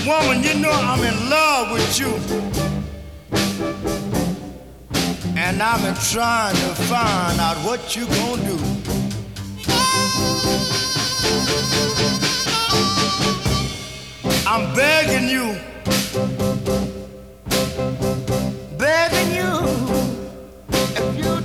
Woman, you know I'm in love with you. And I'm trying to find out what you gonna do. I'm begging you